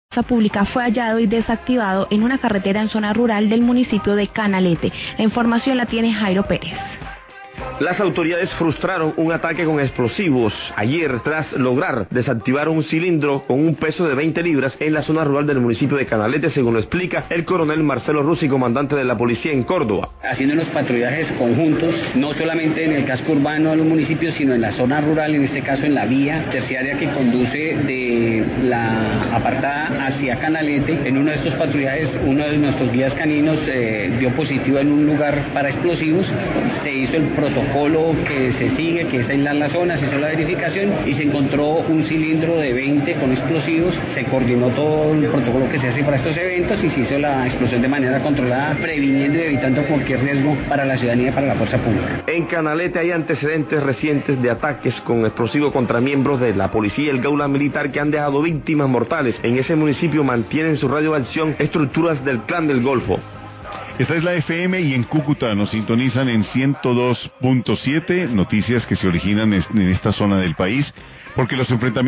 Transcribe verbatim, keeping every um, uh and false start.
pública fue hallado y desactivado en una carretera en zona rural del municipio de Canalete. La información la tiene Jairo Pérez. Las autoridades frustraron un ataque con explosivos ayer tras lograr desactivar un cilindro con un peso de veinte libras en la zona rural del municipio de Canalete, según lo explica el coronel Marcelo Rusi, comandante de la policía en Córdoba. Haciendo unos patrullajes conjuntos, no solamente en el casco urbano de los municipios, sino en la zona rural, en este caso en la vía terciaria que conduce de la apartada hacia Canalete. En uno de estos patrullajes, uno de nuestros guías caninos eh, dio positivo en un lugar para explosivos. Se hizo el protocolo que se sigue, que es aislar la zona, se hizo la verificación y se encontró un cilindro de veinte con explosivos. Se coordinó todo el protocolo que se hace para estos eventos y se hizo la explosión de manera controlada, previniendo y evitando cualquier riesgo para la ciudadanía y para la fuerza pública. En Canalete hay antecedentes recientes de ataques con explosivos contra miembros de la policía y el Gaula Militar que han dejado víctimas mortales. En ese municipio mantienen su radio de acción estructuras del Clan del Golfo. Esta es la F M y en Cúcuta nos sintonizan en ciento dos punto siete, noticias que se originan en esta zona del país, porque los enfrentamientos